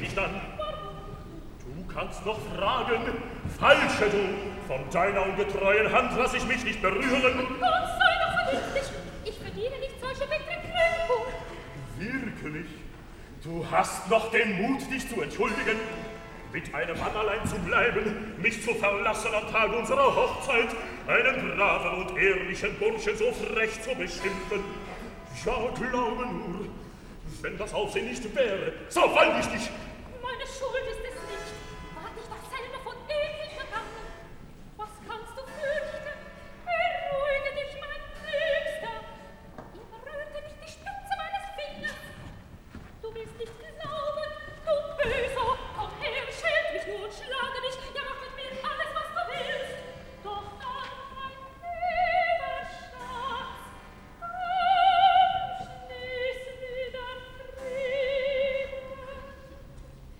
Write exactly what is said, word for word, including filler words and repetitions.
nicht an. Du kannst noch fragen, falsche du, von deiner ungetreuen Hand lass ich mich nicht berühren. Gott sei doch vernünftig, ich verdiene nicht solche bittere Kränkung. Wirklich? Du hast noch den Mut, dich zu entschuldigen, mit einem Mann allein zu bleiben, mich zu verlassen am Tag unserer Hochzeit, einen braven und ehrlichen Burschen so frech zu beschimpfen. Ja, glaube nur, wenn das Aufsehen nicht wäre, so fall ich dich. Meine Schuld ist